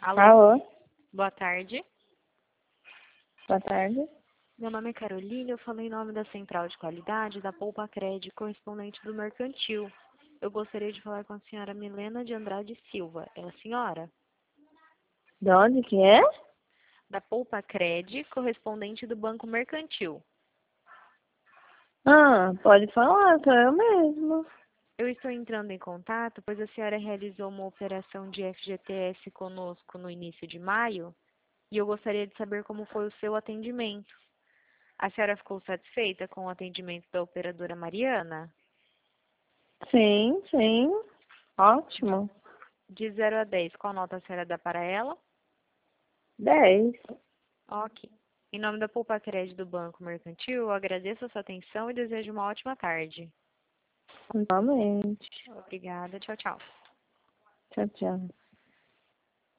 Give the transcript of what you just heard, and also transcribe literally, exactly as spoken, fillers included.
Alô, Alô, boa tarde. boa tarde. Meu nome é Carolina, eu falo em nome da Central de Qualidade da Poupa Cred, correspondente do Mercantil. Eu gostaria de falar com a senhora Milena de Andrade Silva. É a senhora? De onde que é? Da Poupa Cred, correspondente do Banco Mercantil. Ah, pode falar, sou eu mesmo. Eu estou entrando em contato, pois a senhora realizou uma operação de F G T S conosco no início de maio, e eu gostaria de saber como foi o seu atendimento. A senhora ficou satisfeita com o atendimento da operadora Mariana? Sim, sim. Ótimo. De zero a dez, qual nota a senhora dá para ela? Dez. Ok. Em nome da Poupa Cred do Banco Mercantil, eu agradeço a sua atenção e desejo uma ótima tarde. Igualmente. Obrigada. Tchau, tchau. Tchau, tchau.